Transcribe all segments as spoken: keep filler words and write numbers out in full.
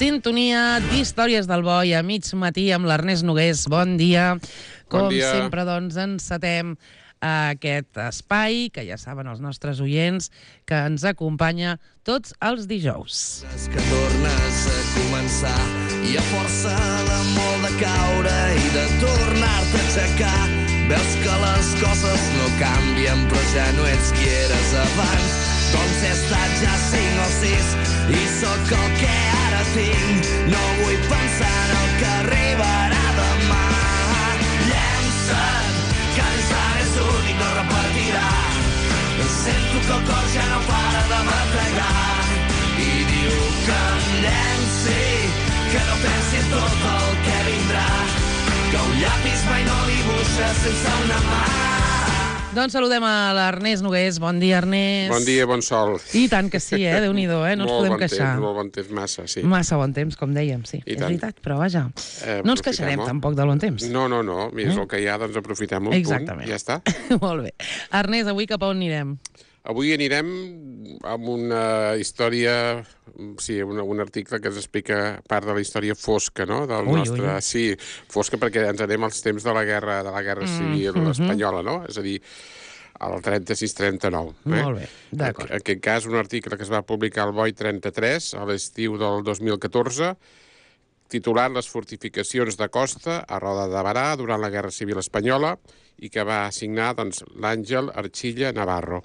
sintonia d'Històries del Boi a mig matí amb l'Ernest Nogués. Bon dia. Com bon dia. sempre, doncs, encetem aquest espai, que ja saben els nostres oients, que ens acompanya tots els dijous. Que tornes a començar i a força de molt de caure i de tornar-te a aixecar. Veus que les coses no canvien, però ja no ets qui eres abans. Doncs he estat ja cinc o sis i sóc el que ara tinc. No vull pensar en el que arribarà demà. Llença't, que l'ensant és únic, no repetirà. Sento que el cor ja no para de batallar i diu que em llenci, que no pensi en tot el que vindrà, que un llapis mai no dibuixa sense una mà. Doncs saludem a l'Ernest Nogués. Bon dia, Ernest. Bon dia, bon sol. I tant que sí, eh? Déu-n'hi-do, eh? No ens podem bon queixar. Temps, molt bon temps, massa, sí. Massa bon temps, com dèiem, sí. I és tant. veritat, però vaja, Eh, no ens queixarem aprofitem-ho. tampoc de bon temps. No, no, no, és Eh? el que hi ha, doncs aprofitem-ho, Exactament. punt, ja està. Molt bé. Ernest, avui cap a on anirem? Avui anirem amb una història, sí, un, un article que ens explica part de la història fosca, no?, del Ui, nostre... ui. Sí, fosca perquè ens anem als temps de la guerra, de la guerra civil Mhm. espanyola, no?, és a dir, al trenta-sis trenta-nou. Eh? Molt bé, d'acord. En aquest cas, un article que es va publicar al Boi trenta-tres, a l'estiu del dos mil catorze, titulat Les fortificacions de costa a Roda de Barà durant la Guerra Civil Espanyola, i que va signar, doncs, l'Àngel Archilla Navarro.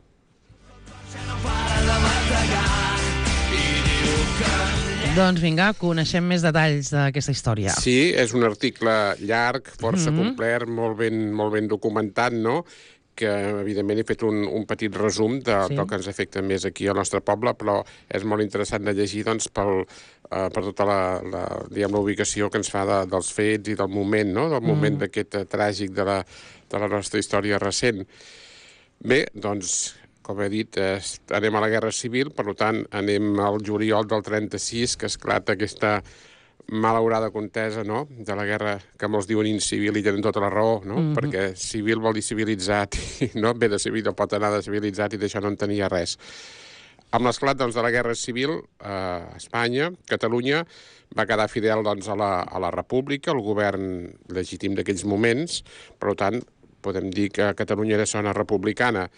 Doncs vinga, coneixem més detalls d'aquesta història. Sí, és un article llarg, força Mhm. complet, molt ben, molt ben documentat, no?, que evidentment he fet un, un petit resum de, Sí. del que ens afecta més aquí al nostre poble, però és molt interessant de llegir, doncs, pel, eh, per tota la, la, diguem, la ubicació que ens fa de, dels fets i del moment, no?, del moment d'aquest eh, tràgic de la, de la nostra història recent. Bé, doncs, com he dit, eh, anem a la Guerra Civil, per tant, anem al juliol del trenta-sis, que esclata aquesta malaurada contesa, no?, de la guerra que molts diuen incivil i tenen tota la raó, no?, Mhm. perquè civil vol dir civilitzat, i no ve de civil, pot anar de civilitzat, i d'això no en tenia res. Amb l'esclat, doncs, de la Guerra Civil eh, a Espanya, Catalunya va quedar fidel, doncs, a la, a la República, al govern legítim d'aquells moments, per tant, podem dir que Catalunya era zona republicana.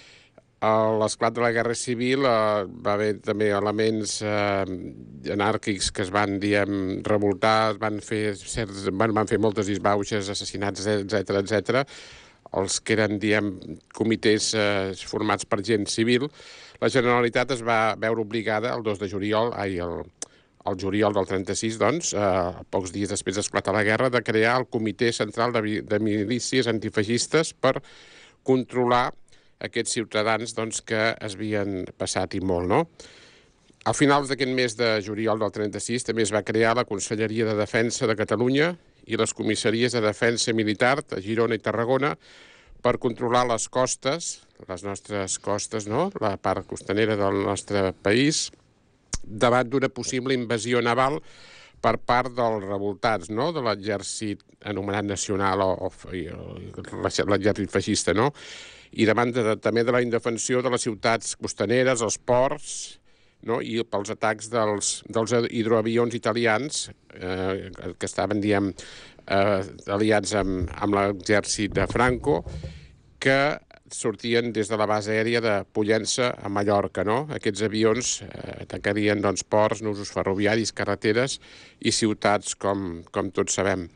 A l'esclat de la Guerra Civil eh, va haver també elements eh, anàrquics que es van, diem, revoltar, es van fer, certs, van, van fer moltes disbauxes, assassinats, etcètera, etcètera. Els que eren, diem, comitès eh, formats per gent civil. La Generalitat es va veure obligada el dos de juliol, ai, el, el juliol del trenta-sis, doncs, eh, pocs dies després d'esclatar la guerra, de crear el Comitè Central de, Vi- de Milícies Antifeixistes per controlar aquests ciutadans, doncs, que es havien passat i molt, no? A finals d'aquest mes de juliol del trenta-sis també es va crear la Conselleria de Defensa de Catalunya i les comissaries de defensa militar de Girona i Tarragona per controlar les costes, les nostres costes, no?, la part costanera del nostre país, davant d'una possible invasió naval per part dels revoltats, no?, de l'exèrcit anomenat nacional o, o, o l'exèrcit feixista, no?, i davant de, també de la indefensió de les ciutats costaneres, els ports, no?, i pels atacs dels, dels hidroavions italians eh, que estaven, diem, eh, aliats amb, amb l'exèrcit de Franco, que sortien des de la base aèria de Pollença a Mallorca, no? Aquests avions eh, atacarien, doncs, ports, nusos ferroviaris, carreteres i ciutats, com, com tots sabem.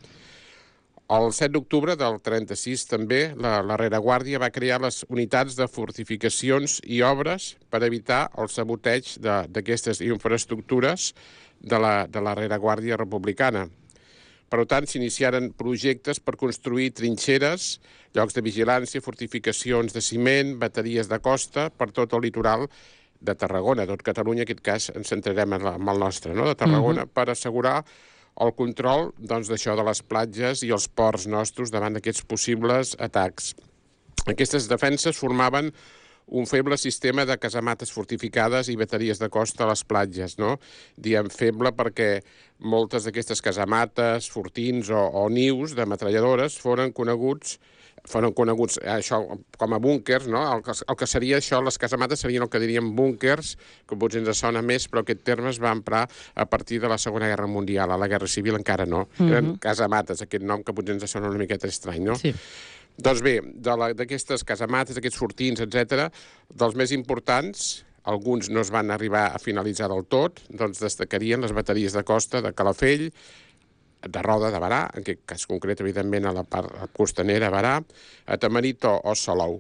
El set d'octubre del trenta-sis també la, la rereguàrdia va crear les unitats de fortificacions i obres per evitar el saboteig de- d'aquestes infraestructures de la, de la rereguàrdia republicana. Per tant, s'iniciaren projectes per construir trinxeres, llocs de vigilància, fortificacions de ciment, bateries de costa per tot el litoral de Tarragona, tot Catalunya, en aquest cas ens centrarem en, la, en el nostre, no?, de Tarragona, uh-huh. per assegurar el control, doncs, d'això de les platges i els ports nostres davant d'aquests possibles atacs. Aquestes defenses formaven un feble sistema de casamates fortificades i bateries de costa a les platges, no? Diem feble perquè moltes d'aquestes casamates, fortins o, o nius de metralladores foren coneguts foren coneguts això com a búnkers, no? El que, el que seria això, les casamates serien el que diríem búnkers, que potser ens sona més, però aquest terme es va emprar a partir de la Segona Guerra Mundial. A la Guerra Civil encara no. Uh-huh. Eren casamates, aquest nom que potser ens sona una miqueta estrany, no? Sí. Doncs bé, d'aquestes casamates, aquests sortins, etcètera, dels més importants, alguns no es van arribar a finalitzar del tot, doncs destacarien les bateries de costa de Calafell, de Roda de Berà, en aquest cas concret, evidentment, a la part costanera, Berà, a Tamarito o Salou.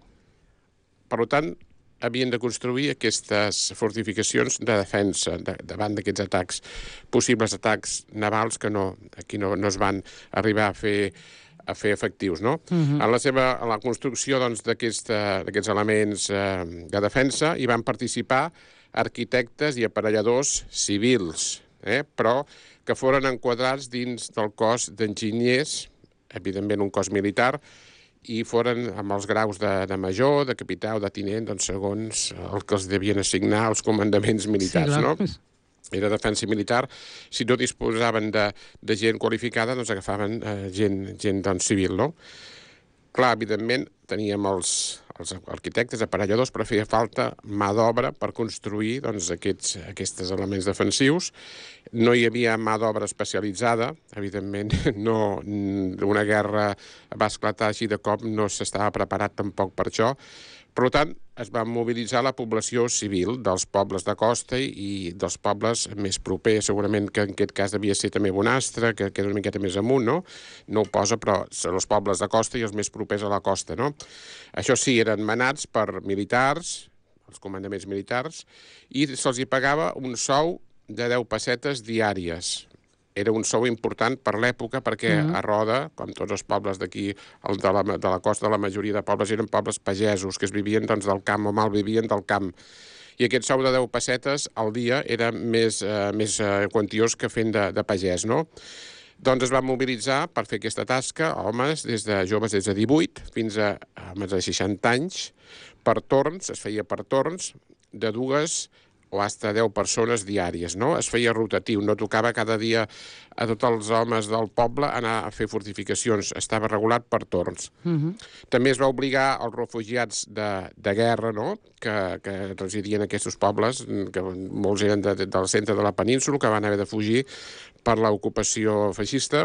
Per tant, havien de construir aquestes fortificacions de defensa de, davant d'aquests atacs, possibles atacs navals que no, aquí no, no es van arribar a fer a fer efectius, no? Uh-huh. En la seva en la construcció doncs, d'aquests elements eh, de defensa hi van participar arquitectes i aparelladors civils, eh? Però que foren enquadrats dins del cos d'enginyers, evidentment un cos militar, i foren amb els graus de, de major, de capità o de tinent, doncs, segons el que els devien assignar els comandaments militars, sí, no? Era defensa militar. Si no disposaven de, de gent qualificada, doncs agafaven eh, gent, gent doncs, civil, no? Clar, evidentment, teníem els, els arquitectes, aparelladors, però feia falta mà d'obra per construir doncs, aquests, aquests elements defensius. No hi havia mà d'obra especialitzada, evidentment, no, una guerra va esclatar així de cop, no s'estava preparat tampoc per això. Per tant, es va mobilitzar la població civil dels pobles de costa i dels pobles més propers, segurament que en aquest cas devia ser també Bonastre, que queda una miqueta més amunt, no? No ho posa, però són els pobles de costa i els més propers a la costa, no? Això sí, eren manats per militars, els comandaments militars, i se'ls hi pagava un sou de deu pessetes diàries. Era un sou important per l'època perquè uh-huh. a Roda, com tots els pobles d'aquí, de, la, de la costa, la majoria de pobles eren pobles pagesos, que es vivien doncs, del camp o mal vivien del camp. I aquest sou de deu pessetes al dia era més, eh, més eh, quantiós que fent de, de pagès, no? Doncs es van mobilitzar per fer aquesta tasca homes des de joves des de divuit fins a homes de seixanta anys, per torns, es feia per torns, de dues o fins a deu persones diàries, no? Es feia rotatiu, no tocava cada dia a tots els homes del poble anar a fer fortificacions, estava regulat per torns. Uh-huh. També es va obligar als refugiats de, de guerra, no?, que, que residien en aquests pobles, que molts eren de, de, del centre de la península, que van haver de fugir per l'ocupació feixista,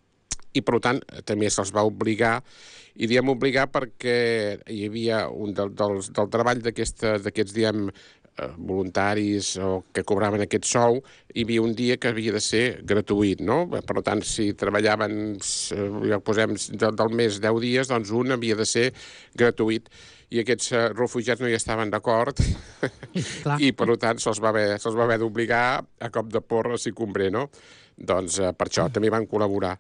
i per tant també se'ls va obligar, i diem obligar perquè hi havia un del, dels, del treball d'aquests, diem, voluntaris o que cobraven aquest sou, hi havia un dia que havia de ser gratuït, no? Per tant, si treballaven, ja posem, del mes deu dies, doncs un havia de ser gratuït. I aquests refugiats no hi estaven d'acord i, per tant, se'ls va haver, se'ls va haver d'obligar a cop de porra, si convé, no? Doncs per això també van col·laborar.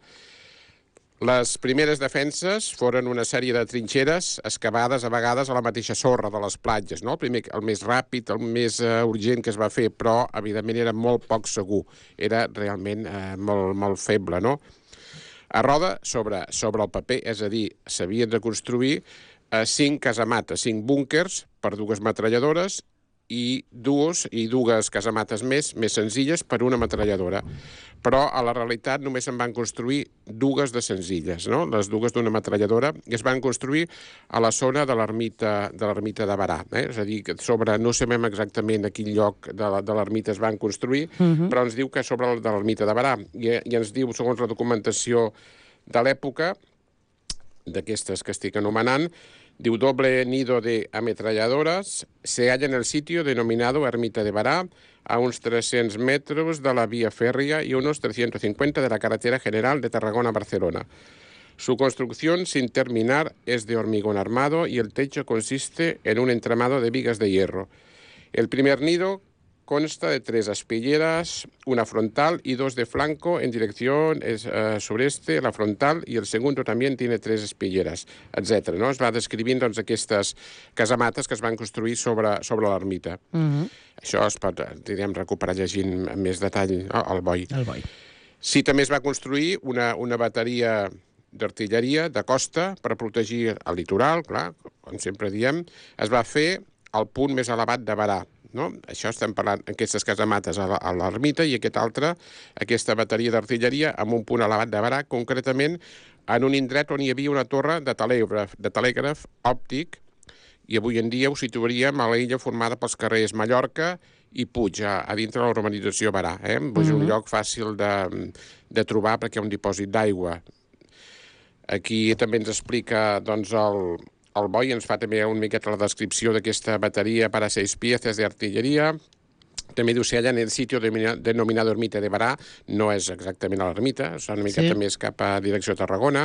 Les primeres defenses foren una sèrie de trinxeres excavades a vegades a la mateixa sorra de les platges, no? El primer, el més ràpid, el més uh, urgent que es va fer, però evidentment era molt poc segur, era realment uh, molt, molt feble, no? A Roda, sobre, sobre el paper, és a dir, s'havien de construir uh, cinc casamates, cinc búnkers per dues metralladores i dues, i dues casamates més, més senzilles per una metralladora. Però a la realitat només se'n van construir dues de senzilles, no? Les dues d'una metralladora, i es van construir a la zona de l'ermita de l'ermita de Berà, eh? És a dir, que sobre, no sabem exactament a quin lloc de l'ermita es van construir, uh-huh. però ens diu que sobre de l'ermita de Berà, i, i ens diu, segons la documentació de l'època, d'aquestes que estic anomenant, diu, doble nido de ametralladoras se halla en el sitio denominado Ermita de Berà, a uns trescientos metros de la vía férrea y unos trescientos cincuenta de la carretera general de Tarragona a Barcelona. Su construcción, sin terminar, es de hormigón armado y el techo consiste en un entramado de vigas de hierro. El primer nido consta de tres aspilleras, una frontal y dos de flanco en dirección uh, sureste, la frontal, y el segundo también tiene tres aspilleras, etcètera. No? Es va descrivint doncs, aquestes casamates que es van construir sobre, sobre l'ermita. Uh-huh. Això es pot, diríem, recuperar llegint amb més detall no? el boi. El boi. Sí, també es va construir una, una bateria d'artilleria de costa per protegir el litoral, clar, com sempre diem. Es va fer al punt més elevat de Berà, no? Això estem parlant d'aquestes casamates a l'ermita i aquest altre, aquesta bateria d'artilleria amb un punt elevat de Barà, concretament en un indret on hi havia una torre de telègraf, de telègraf òptic, i avui en dia ho situaríem a l'illa formada pels carrers Mallorca i Puig, a, a dintre de la urbanització Barà. Eh? Mm-hmm. És un lloc fàcil de, de trobar perquè hi ha un dipòsit d'aigua. Aquí també ens explica doncs, el, el Boi, ens fa també una miqueta la descripció d'aquesta bateria para seis piezas de artilleria. També diu, si allà en el sitio denominado Ermita de Barà, no és exactament a l'ermita, és una miqueta sí. més cap a direcció a Tarragona.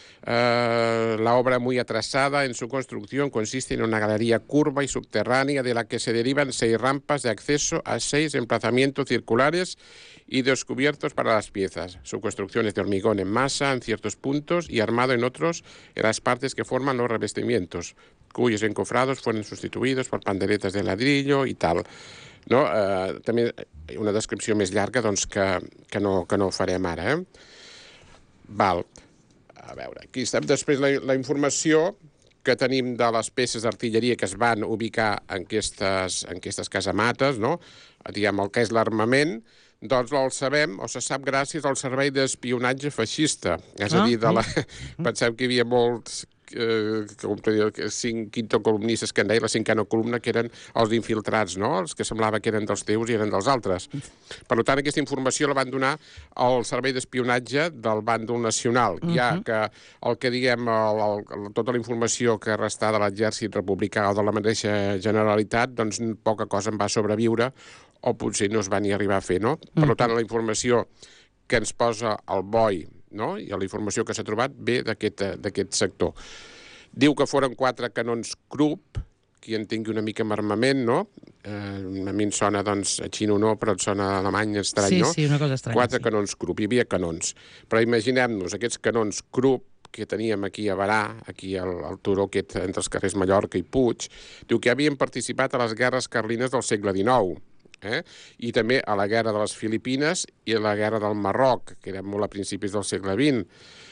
Uh, la obra muy atrasada en su construcción consiste en una galería curva y subterránea de la que se derivan seis rampas de acceso a seis emplazamientos circulares y descubiertos para las piezas. Su construcción es de hormigón en masa en ciertos puntos y armado en otros en las partes que forman los revestimientos, cuyos encofrados fueron sustituidos por panderetas de ladrillo y tal. No? Uh, també una descripció més llarga doncs, que, que, no, que no farem ara. Eh? Val. A veure, aquí estem després la, la informació que tenim de les peces d'artilleria que es van ubicar en aquestes, en aquestes casamates, no? Diguem, el que és l'armament, doncs el sabem o se sap gràcies al servei d'espionatge feixista. És a dir, de la... pensem que hi havia molts eh, com dir, cinc quintocolumnistes que en deia la cinquena columna, que eren els infiltrats, no? Els que semblava que eren dels teus i eren dels altres. Per tant, aquesta informació la van donar al servei d'espionatge del bàndol nacional, uh -huh. ja que el que diguem, el, el, tota la informació que restà de l'exèrcit republicà o de la mateixa Generalitat, doncs poca cosa en va sobreviure o potser no es va ni arribar a fer, no? Per tant, la informació que ens posa el Boi, no? I la informació que s'ha trobat ve d'aquest sector. Diu que foren quatre canons Krupp, qui en tingui una mica amb armament, no? Eh, a mi em sona, doncs, a xino no, però et sona alemany estrany, sí, no? Sí, una cosa estranya. Quatre sí. canons Krupp, hi havia canons. Però imaginem-nos aquests canons Krupp que teníem aquí a Barà, aquí al, al turó aquest entre els carrers Mallorca i Puig, diu que havien participat a les guerres carlines del segle dinou. Eh? I també a la guerra de les Filipines i a la guerra del Marroc, que eren molt a principis del segle vint.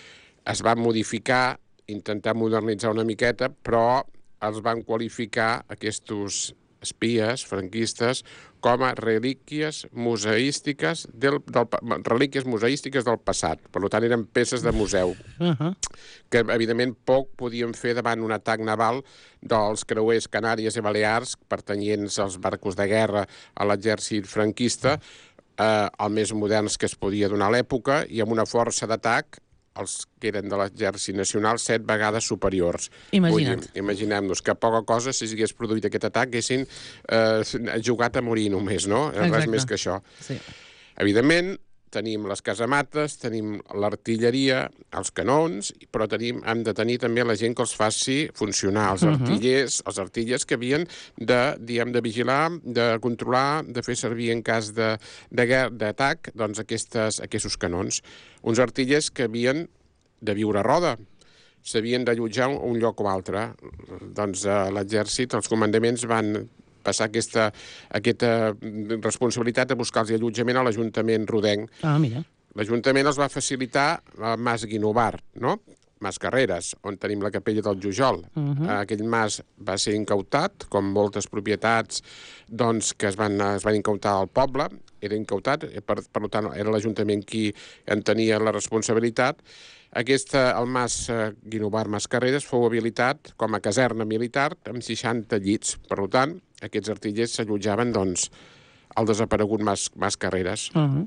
Es van modificar, intentar modernitzar una miqueta, però els van qualificar aquests espies franquistes com a relíquies museístiques del, del, relíquies museístiques del passat. Per tant, eren peces de museu, uh -huh. que, evidentment, poc podien fer davant un atac naval dels creuers Canàries i Balears, pertanyents als barcos de guerra a l'exèrcit franquista, eh, els més moderns que es podia donar a l'època, i amb una força d'atac els que eren de l'exèrcit nacional set vegades superiors. Imagina't. Imaginem-nos que poca cosa, si s'hagués produït aquest atac, haguessin eh, jugat a morir només, no? Exacte. Res més que això. Sí. Evidentment, tenim les casamates, tenim l'artilleria, els canons, però tenim, hem de tenir també la gent que els faci funcionar, els artillers, uh -huh. els artillers que havien de, diguem, de vigilar, de controlar, de fer servir en cas de, de guerra, d'atac, doncs aquestes, aquests canons. Uns artillers que havien de viure a roda, s'havien d'allotjar a un lloc o altre. Doncs a l'exèrcit, els comandaments van passar aquesta, aquesta responsabilitat de buscar-los allotjament a l'Ajuntament rodenc. Ah, mira. L'Ajuntament els va facilitar a Mas Guinovar, no? Mas Carreras, on tenim la capella del Jujol. Uh -huh. Aquell mas va ser incautat, com moltes propietats doncs, que es van, es van incautar al poble, era incautat, per, per tant, era l'Ajuntament qui en tenia la responsabilitat. Aquesta, el mas eh, Guinovar Mas Carreras fou habilitat com a caserna militar amb seixanta llits. Per tant, aquests artillers s'allotjaven doncs, al desaparegut Mas, Mas Carreras. Uh -huh.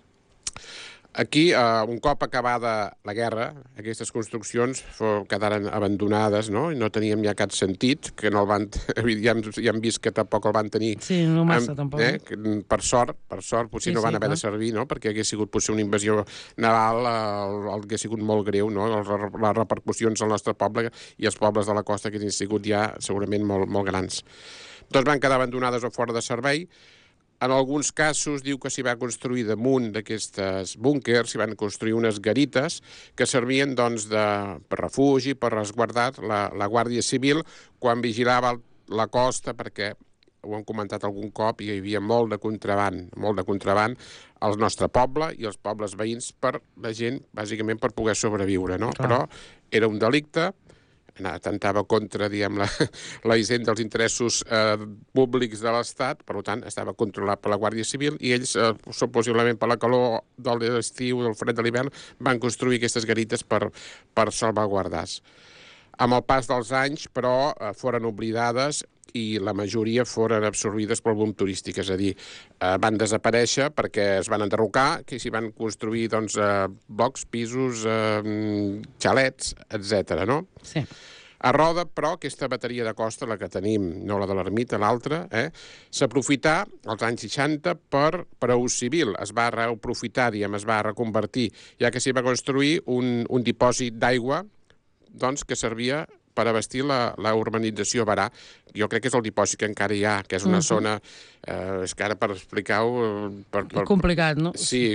Aquí, eh, un cop acabada la guerra, aquestes construccions quedaren abandonades, no? I no teníem ja cap sentit, que no el van... ja, hem, ja hem vist que tampoc el van tenir... Sí, no massa, amb, tampoc. Eh? Per sort, per sort, potser sí, no van sí, haver clar. de servir, no? Perquè hagués sigut potser una invasió naval, eh, hagués sigut molt greu, no? Les repercussions al nostre poble i els pobles de la costa que haguessin sigut ja segurament molt, molt grans. Doncs van quedar abandonades o fora de servei. En alguns casos diu que s'hi va construir damunt d'aquestes búnquers, s'hi van construir unes garites que servien doncs, de, per refugi, per resguardar la, la Guàrdia Civil quan vigilava la costa, perquè ho hem comentat algun cop, hi havia molt de contraband, molt de contraband al nostre poble i als pobles veïns per la gent, bàsicament per poder sobreviure, no? Clar. Però era un delicte, atentava contra, diguem, la, la hisenda dels interessos eh, públics de l'Estat, per tant, estava controlat per la Guàrdia Civil, i ells, eh, possiblement per la calor de l'estiu, del fred de l'hivern, van construir aquestes garites per, per salvaguardar-se. Amb el pas dels anys, però, eh, foren oblidades i la majoria foren absorbides pel boom turístic, és a dir, eh, van desaparèixer perquè es van enderrocar, que s'hi van construir doncs, eh, blocs, pisos, eh, xalets, etcètera, no? Sí. A Roda, però, aquesta bateria de costa, la que tenim, no la de l'ermita, l'altra, eh, s'aprofità als anys seixanta per, per a ús civil. Es va reaprofitar, diguem, es va reconvertir, ja que s'hi va construir un, un dipòsit d'aigua doncs, que servia per abastir la, la urbanització Barà. Jo crec que és el dipòsit que encara hi ha, que és una uh-huh. zona... Eh, és que ara per explicar-ho... Per, per, complicat, no? Sí.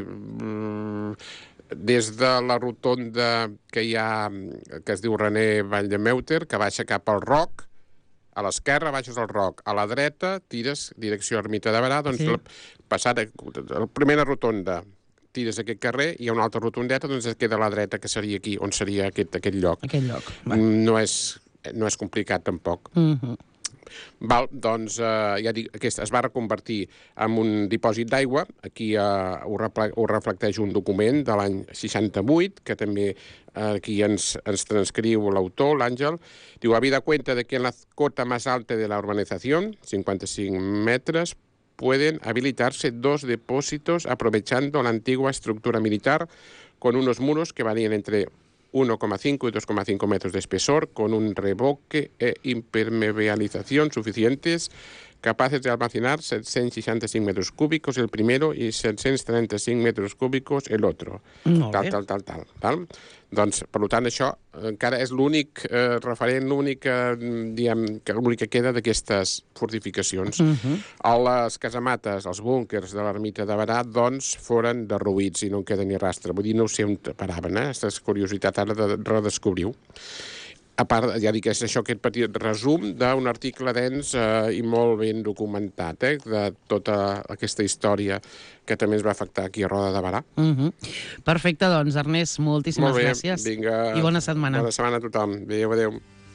Mm, des de la rotonda que hi ha, que es diu René Valldemeuter, que baixa cap al Roc, a l'esquerra baixes al Roc, a la dreta tires direcció Ermita de Barà, doncs sí. la, passada, la primera rotonda tires aquest carrer, hi ha una altra rotondeta, doncs es queda a la dreta, que seria aquí, on seria aquest, aquest lloc. Aquest lloc. No és, no és complicat, tampoc. Uh-huh. Val, doncs, eh, ja dic, aquest es va reconvertir en un dipòsit d'aigua. Aquí eh, ho, ho reflecteix un document de l'any seixanta-vuit, que també eh, aquí ens, ens transcriu l'autor, l'Àngel. Diu, habida cuenta de que en la cota más alta de la urbanización, cincuenta-cinc metres, pueden habilitarse dos depósitos aprovechando la antigua estructura militar con unos muros que varían entre uno coma cinco y dos coma cinco metros de espesor, con un revoque e impermeabilización suficientes, capaces de almacenar setze-cents seixanta-cinc metres cúbicos el primero y set-cents trenta-cinc metres cúbicos el otro. Tal, tal, tal, tal, tal. Doncs, per tant, això encara és l'únic eh, referent, l'únic eh, diguem, que l'únic que queda d'aquestes fortificacions. Uh-huh. Les casamates, els búnkers de l'ermita de Barà, doncs, foren derruïts i no en queda ni rastre. Vull dir, no sé on paraven, eh? Aquesta curiositat ara de redescobriu. A part, ja dic, és això, aquest petit resum d'un article dens eh, i molt ben documentat, eh, de tota aquesta història que també es va afectar aquí a Roda de Barà. Uh-huh. Perfecte, doncs, Ernest, moltíssimes molt bé, gràcies vinga, i bona setmana. Bona setmana a tothom. Adéu, adéu.